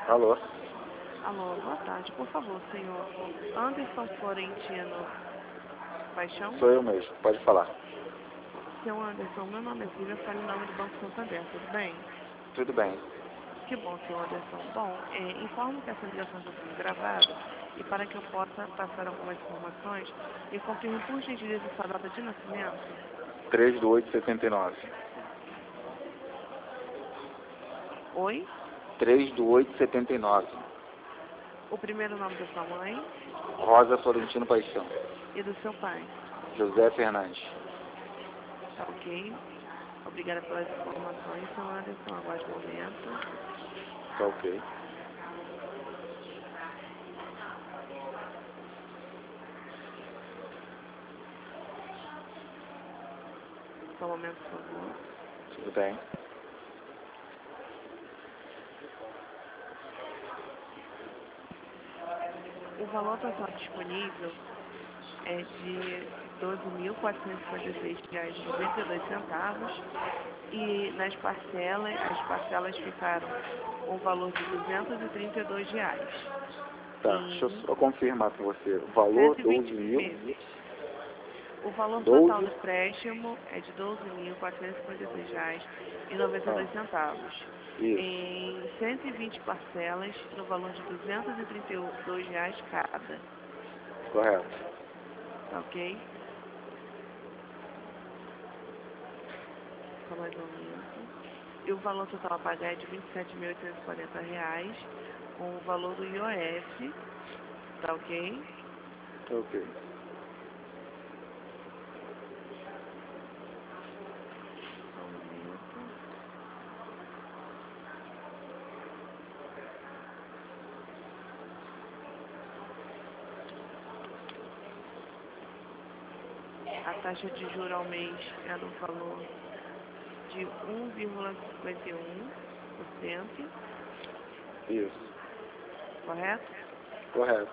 Alô? Alô, boa tarde. Por favor, senhor Anderson Florentino Paixão? Sou eu mesmo, pode falar. Senhor Anderson, meu nome é Silvia, falo em nome do Banco Santander, tudo bem? Tudo bem. Que bom, senhor Anderson. Bom, informo que essa ligação está sendo gravada e para que eu possa passar algumas informações, me confirme por gentileza sua data de nascimento. 3/8/79. Oi? 3/8/79. O primeiro nome da sua mãe Rosa Florentino Paixão. e do seu pai. José Fernandes. Tá ok? Obrigada pelas informações, senhor Anderson. Aguarde um momento. Tá ok. Só um momento, por favor. Tudo bem. O valor total disponível é de R$ 12.456,92 e nas parcelas, as parcelas ficaram com o valor de R$ 232. Tá, deixa eu Em só confirmar com você. O valor, 120 12 mil. vezes. O valor 12? total do empréstimo é de R$ 12.456,92. Isso, Em 120 parcelas, no valor de R$ 232 cada. correto. Tá ok? Só mais um momento. E o valor total a pagar é de R$ 27.840, com o valor do IOF. Tá ok? Tá ok. Só um momento. A taxa de juros ao mês é no valor de 1,51%, Isso, correto? correto.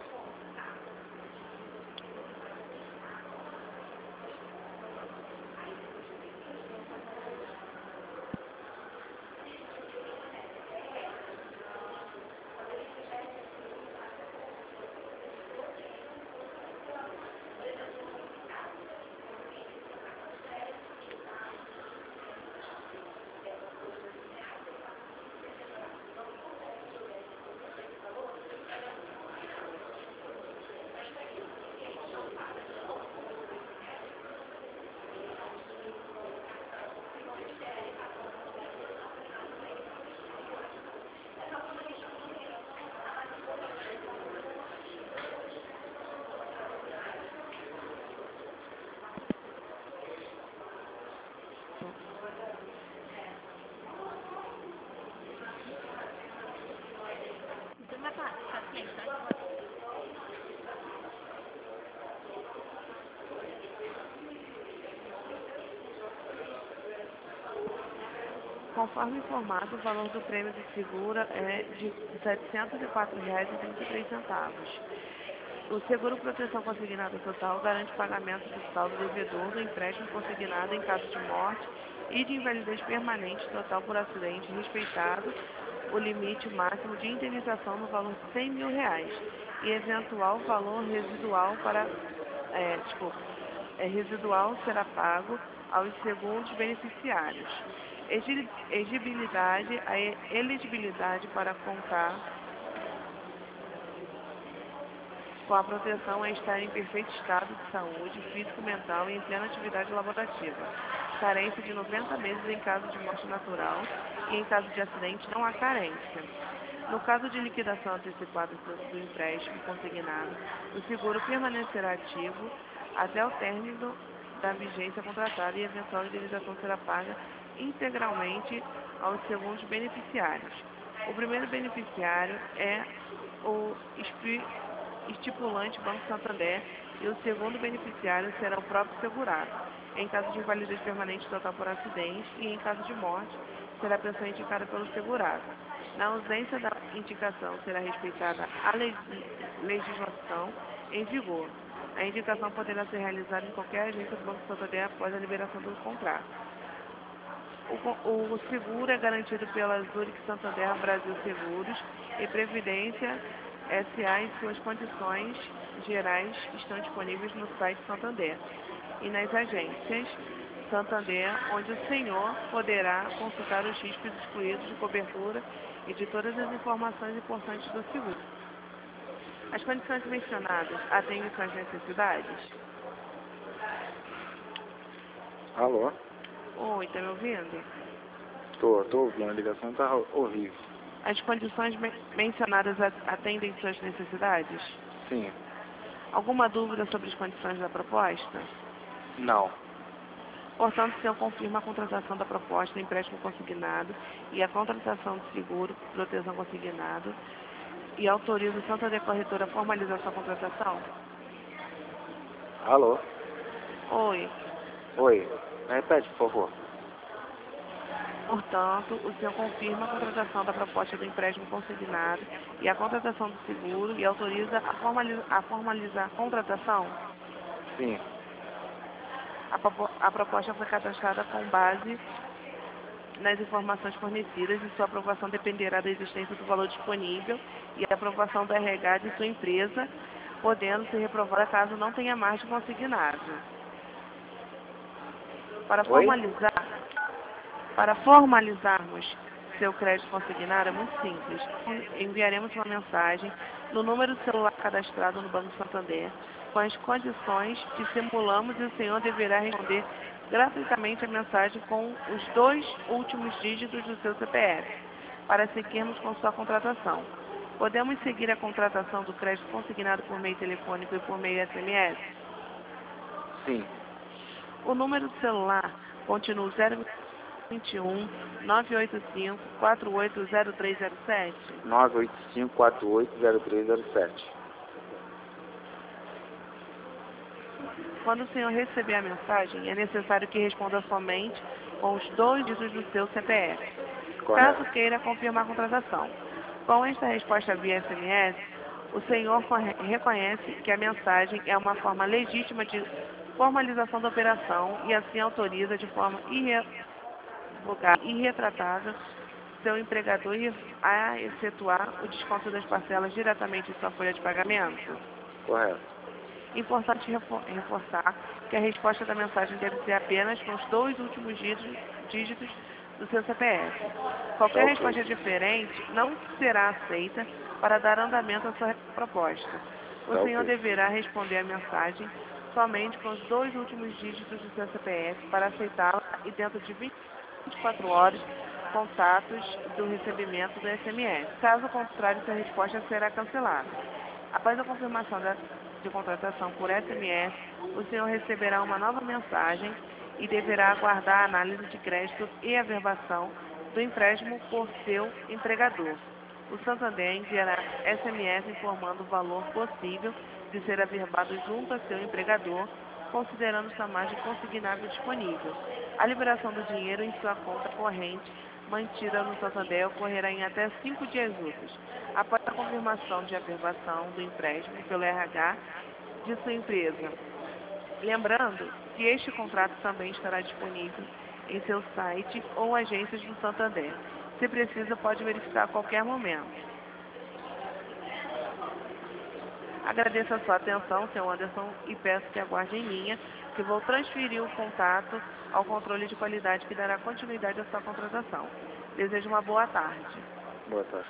Conforme informado, o valor do prêmio do seguro é de R$ 704,33. O seguro proteção consignada total garante pagamento do saldo devedor do empréstimo consignado em caso de morte e de invalidez permanente total por acidente, respeitado o limite máximo de indenização no valor de R$ 100 mil e eventual valor residual será pago aos segundos beneficiários. Exigibilidade, a elegibilidade para contar com a proteção é estar em perfeito estado de saúde, físico-mental e em plena atividade laborativa. Carência de 90 meses em caso de morte natural e em caso de acidente não há carência. No caso de liquidação antecipada do empréstimo consignado, o seguro permanecerá ativo até o término da vigência contratada e a eventual indenização será paga integralmente aos segundos beneficiários. O primeiro beneficiário é o estipulante Banco Santander e o segundo beneficiário será o próprio segurado. Em caso de invalidez permanente total por acidente e em caso de morte, será a pessoa indicada pelo segurado. Na ausência da indicação, será respeitada a legislação em vigor. A indicação poderá ser realizada em qualquer agência do Banco Santander após a liberação do contrato. O seguro é garantido pela Zurich Santander Brasil Seguros e Previdência S.A. e suas condições gerais estão disponíveis no site Santander e nas agências Santander, onde o senhor poderá consultar os riscos excluídos de cobertura e de todas as informações importantes do seguro. As condições mencionadas atendem suas necessidades? Alô? Oi, tá me ouvindo? Tô ouvindo, a ligação tá horrível. As condições mencionadas atendem suas necessidades? Sim. Alguma dúvida sobre as condições da proposta? Não. Portanto, o senhor confirma a contratação da proposta de empréstimo consignado e a contratação de seguro, proteção consignado e autoriza o Santander Corretora a formalizar sua contratação? Alô? Oi. Oi. Repete, por favor. Portanto, o senhor confirma a contratação da proposta do empréstimo consignado e a contratação do seguro e autoriza a formalizar a contratação? Sim. A proposta foi cadastrada com base nas informações fornecidas e sua aprovação dependerá da existência do valor disponível e a aprovação do RH de sua empresa, podendo ser reprovada caso não tenha margem consignado. Para formalizarmos seu crédito consignado é muito simples. Enviaremos uma mensagem no número de celular cadastrado no Banco Santander com as condições que simulamos e o senhor deverá responder gratuitamente a mensagem com os 2 últimos dígitos do seu CPF para seguirmos com sua contratação. Podemos seguir a contratação do crédito consignado por meio telefônico e por meio SMS? Sim. O número de celular continua 021 985 480307. 985480307. Quando o senhor receber a mensagem, é necessário que responda somente com os 2 dígitos do seu CPF, Correto. caso queira confirmar a contratação. Com esta resposta via SMS, o senhor reconhece que a mensagem é uma forma legítima de formalização da operação e assim autoriza de forma irrevogável e irretratável seu empregador a efetuar o desconto das parcelas diretamente em sua folha de pagamento? Correto. Importante reforçar que a resposta da mensagem deve ser apenas com os 2 últimos dígitos do seu CPF. Qualquer Ok. resposta diferente não será aceita para dar andamento à sua proposta. O senhor Ok. deverá responder a mensagem somente com os 2 últimos dígitos do seu CPF para aceitá-la e dentro de 24 horas contatos do recebimento do SMS. Caso contrário, sua resposta será cancelada. Após a confirmação de contratação por SMS, o senhor receberá uma nova mensagem e deverá aguardar a análise de crédito e averbação do empréstimo por seu empregador. O Santander enviará SMS informando o valor possível de ser averbado junto a seu empregador, considerando sua margem consignável disponível. A liberação do dinheiro em sua conta corrente mantida no Santander ocorrerá em até 5 dias úteis, após a confirmação de averbação do empréstimo pelo RH de sua empresa. Lembrando que este contrato também estará disponível em seu site ou agências do Santander. Se precisa, pode verificar a qualquer momento. Agradeço a sua atenção, Sr. Anderson, e peço que aguarde em linha, que vou transferir o contato ao controle de qualidade que dará continuidade à sua contratação. Desejo uma boa tarde. Boa tarde.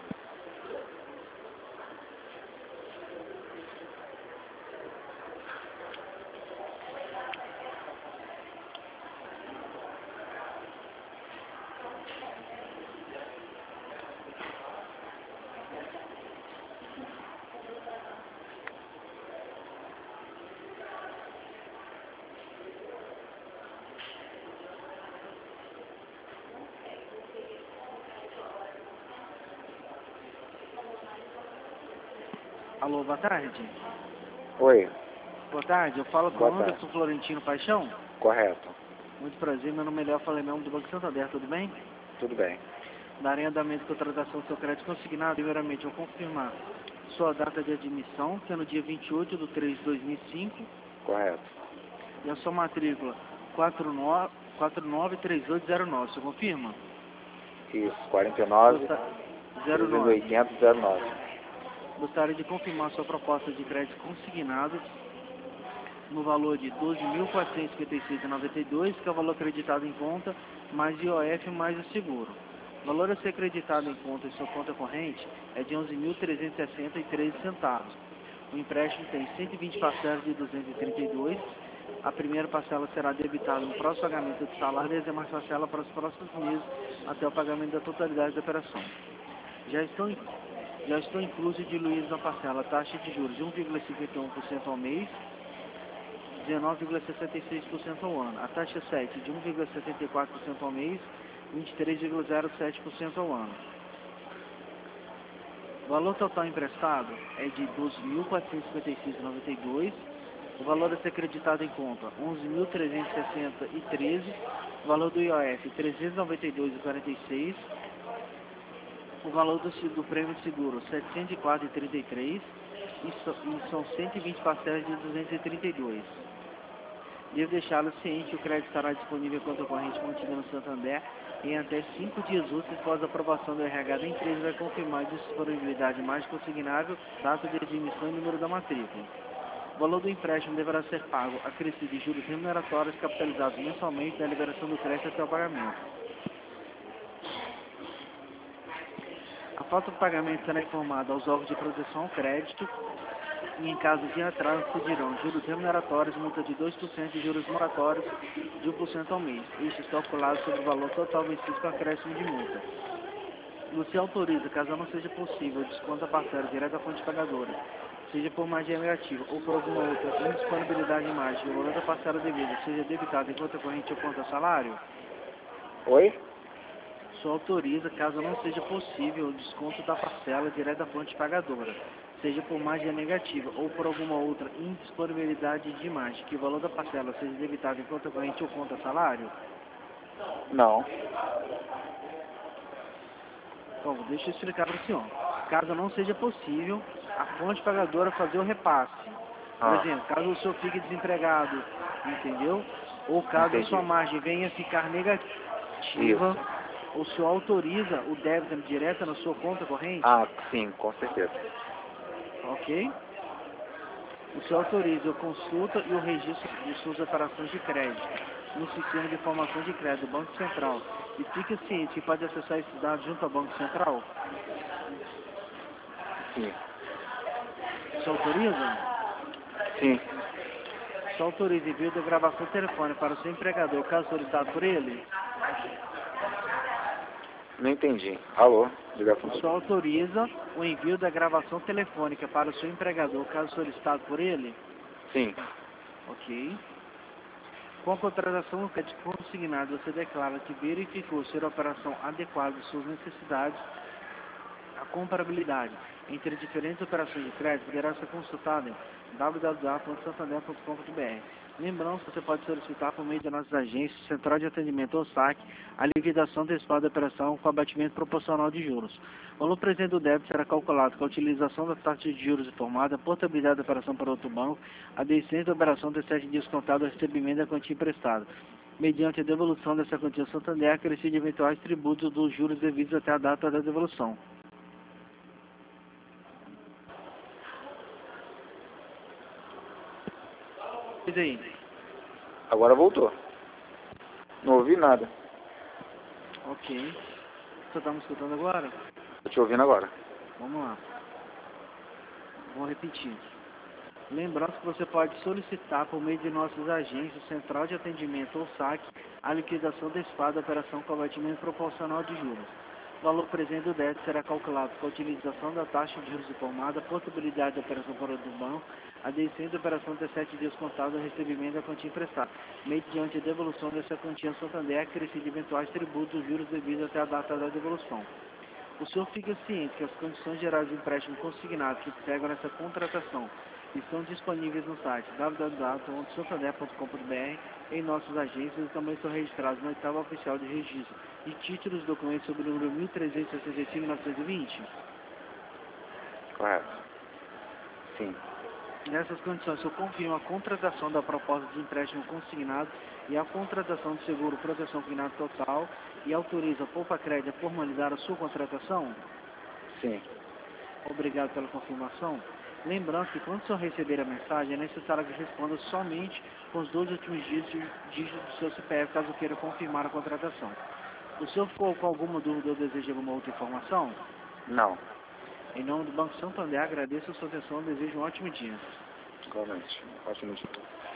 Alô, boa tarde. Oi. Boa tarde, eu falo com Boa Anderson tarde. Florentino Paixão. Correto. Muito prazer, meu nome é Léo Falemão do Banco Santander, tudo bem? Tudo bem. Darei andamento com a contratação do seu crédito consignado. Primeiramente, eu confirmar sua data de admissão, que é no dia 28 de 3 de 2005, Correto. e a sua matrícula 493809. Você confirma? Isso, 49 09. 809. Gostaria de confirmar sua proposta de crédito consignado no valor de R$ 12.456,92, que é o valor acreditado em conta, mais IOF mais o seguro. O valor a ser acreditado em conta em sua conta corrente é de R$ 11.360,13. O empréstimo tem 120 parcelas de 232. A primeira parcela será debitada no próximo pagamento do salário e as demais parcelas para os próximos meses até o pagamento da totalidade da operação. Já estão inclusos e diluídos na parcela a taxa de juros de 1,51% ao mês, 19,66% ao ano. A taxa 7 de 1,74% ao mês, 23,07% ao ano. O valor total emprestado é de R$ 12.456,92. O valor a ser acreditado em conta, R$ 11.360,13. O valor do IOF, R$ 392,46. O valor do prêmio de seguro, R$ 704,33. E são 120 parcelas de 232. Devo deixá-lo ciente que o crédito estará disponível em conta corrente contida no Santander em até 5 dias úteis após a aprovação do RH da empresa e vai confirmar a disponibilidade mais consignável, data de admissão e número da matrícula. O valor do empréstimo deverá ser pago acrescido de juros remuneratórios capitalizados mensalmente da liberação do crédito até o pagamento. A falta de pagamento será informada aos órgãos de proteção ao crédito e, em caso de atraso, pedirão juros remuneratórios, multa de 2% e juros moratórios de 1% ao mês. Isso está calculado sobre o valor total vencido com acréscimo de multa. Você autoriza, caso não seja possível, o desconto da parcela direta à fonte pagadora, seja por magia negativa ou por alguma outra indisponibilidade de margem, o valor da parcela devida seja debitado em conta corrente ou conta salário? Oi? Só autoriza, caso não seja possível, o desconto da parcela direta à fonte pagadora, seja por magia negativa ou por alguma outra indisponibilidade de margem, que o valor da parcela seja debitado em conta corrente ou conta salário? Não. Bom, deixa eu explicar para o senhor. Caso não seja possível, a fonte pagadora fazer o repasse. Por exemplo, caso o senhor fique desempregado, entendeu? Ou caso a sua margem venha a ficar negativa, o senhor autoriza o débito direto na sua conta corrente? Ah, sim, com certeza. Ok? O senhor autoriza a consulta e o registro de suas operações de crédito no sistema de informação de crédito do Banco Central e fica ciente que pode acessar esses dados junto ao Banco Central? Sim. O senhor autoriza? Sim. O senhor autoriza envio da gravação telefônica para o seu empregador, caso solicitado por ele? Não entendi. Alô? Ligação. O senhor autoriza o envio da gravação telefônica para o seu empregador, caso solicitado por ele? Sim. Ok. Com a contratação consignada, você declara que verificou ser a operação adequada às suas necessidades. A comparabilidade entre diferentes operações de crédito poderá ser consultada em www.santander.com.br. Lembrando que você pode solicitar por meio de nossas agências, Central de Atendimento ou SAC, a liquidação antecipada da operação com abatimento proporcional de juros. O valor presente do débito será calculado com a utilização da taxa de juros informada, a portabilidade da operação para outro banco, a descendência da operação de 7 dias contado ao recebimento da quantia emprestada, mediante a devolução dessa quantia ao Santander, acrescido de eventuais tributos dos juros devidos até a data da devolução. E aí? Agora voltou. Não ouvi nada. Ok. Você está me escutando agora? Tô te ouvindo agora. Vamos lá. Vou repetir. Lembrando que você pode solicitar por meio de nossas agências, Central de Atendimento ou SAC, a liquidação antecipada da operação com abatimento proporcional de juros. O valor presente do débito será calculado com a utilização da taxa de juros informada, a portabilidade da operação fora do banco, a descendência da operação de 7 dias contados ao recebimento da quantia emprestada, mediante a devolução dessa quantia ao Santander, acrescido de eventuais tributos, juros devidos até a data da devolução. O senhor fica ciente que as condições gerais de empréstimo consignado que pegam nessa contratação estão disponíveis no site www.santander.com.br, em nossas agências, e também são registrados na oitava oficial de registro de títulos e documentos sob o número 1365-920. Correto. Sim. Nessas condições, o senhor confirma a contratação da proposta de empréstimo consignado e a contratação do seguro proteção consignado total e autoriza a Poupa Crédito a formalizar a sua contratação? Sim. Obrigado pela confirmação. Lembrando que quando o senhor receber a mensagem, é necessário que responda somente com os 2 últimos dígitos do seu CPF, caso queira confirmar a contratação. O senhor ficou com alguma dúvida ou deseja alguma outra informação? Não. Em nome do Banco Santander, agradeço a sua atenção e desejo um ótimo dia. Igualmente. Ótimo dia.